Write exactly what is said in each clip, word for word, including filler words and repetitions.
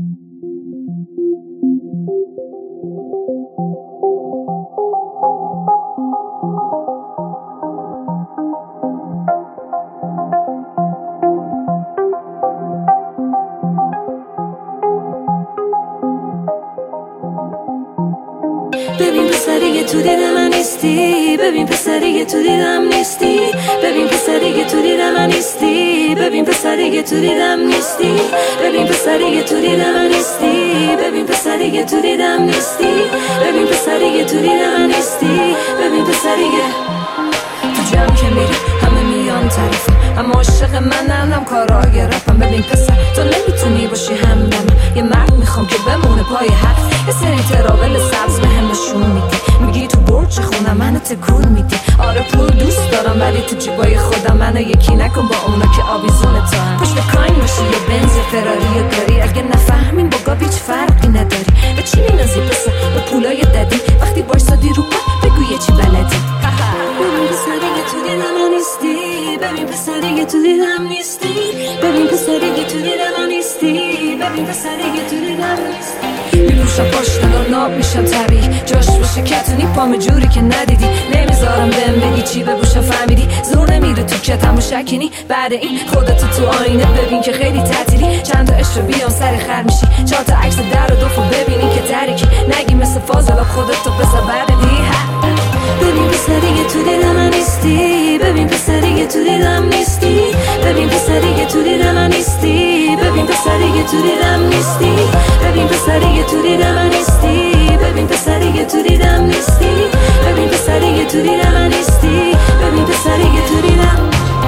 ببین پسری تو دیدم من نیستی، ببین پسری تو دیدم نیستی، ببین پسری تو دیدم من نیستی، ببین پسری تو دیدم نیستی، ببین پسری تو دیدم من نیستی، ببین پسری تو دیدم نیستی، ببین پسری تو دیدم من نیستی، ببین پسری تو جمع که میری همه میان طرفم، اما عاشق منم کارا گرفتم. ببین پسر تو نمیتونی باشی همدم، یه مرد میخوام که بمونه پای حرف، یه سری تراول سبز به هم نشون میدی، میگی تو برج خونم منو تکون میدی. آره پول دوست دارم ولی تو جیبای خودم منو یکی نکن با اونا که آویزون تو هم. پشت کاین باشی یه بنز فراری داری، اگه نفهمین با گاب هیچ فرقی نداری. به چی مینازی پسر به پولای ددی، وقتی بایستادی رو پا بگو یه چی بلدی. ببین پسری تو دیدم من نیستی، ببین پسری تو دیدم نیستی، ببین پسری تو دیدم نیستی، ببین پسری تو دیدم نیستی. میپوشم پاشنه ناب میشم طبیعی، جاش باشه کتونی پام جوری که ندیدی. نمیذارم بهم بگی چی بپوشم فهمیدی، زور نمیره تو کتم و شکنی. بعد این خودتو تو آینه ببین که خیلی تعطیلی، چند تا عشق بیام سر خر میشی، چهار تا عکس در و دوفو ببینی که ترکی، نگی مثل فاضلاب خودتو پسر بردی. ببین پسری تو دیدم من نیستی، ببین پسری تو دیدم نیستی، ببین پسری تو دیدم من نیستی، ببین پسری تو دیدم نیستی، ببین پسری تو دیدم من نیستی، ببین پسری تو دیدم نیستی، ببین پسری تو دیدم من نیستی، ببین پسری تو دیدم.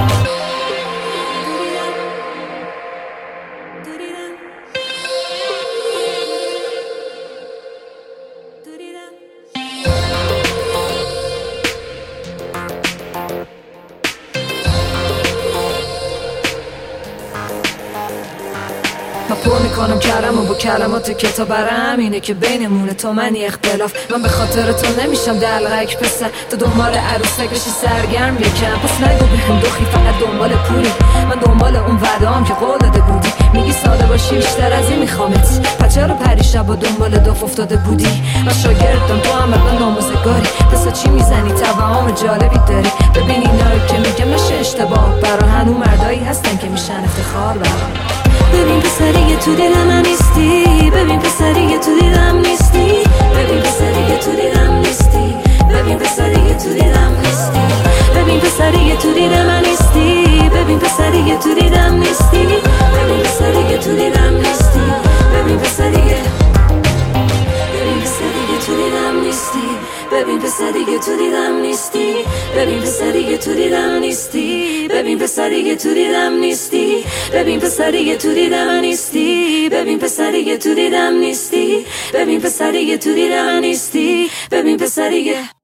من پر میکنم کلمو با کلمات کتاب، برم اینه که بینمونه تو منی اختلاف. من به خاطر تو نمیشم دلغک پسر، تو دنبال عروسک بشی سرگرم یکم، پس نگو بهم دخی فقط دنبال پولی. من دنبال اون وعده‌ام که قول داده بودی، میگی ساده باشی بیشتر از این میخوامت. پس چرا پریشب و دنبال دف افتاده بودی؟ من شاگردم تو هم من ناموزگاری، پس چی میزنی توهم جالبی داری. ببین اینایی که میگم نشه اشتباه، برا هنو مردایی هستن که میشن افتخار برام. ببین پسری تو دیدم من نیستی، ببین پسری تو دیدم نیستی، ببین پسری تو دیدم نیستی، ببین پسری تو دیدم نیستی، ببین پسری تو دیدم من نیستی، ببین پسری تو دیدم نیستی، ببین پسری تو دیدم نیستی، ببین پسری ببین پسری تو دیدم نیستی، ببین پسری تو دیدم نیستی، ببین پسری تو دیدم نیستی، ببین پسری تو دیدم نیستی، ببین پسری تو دیدم نیستی، ببین پسری تو دیدم نیستی، ببین پسری تو دیدم نیستی، ببین پسری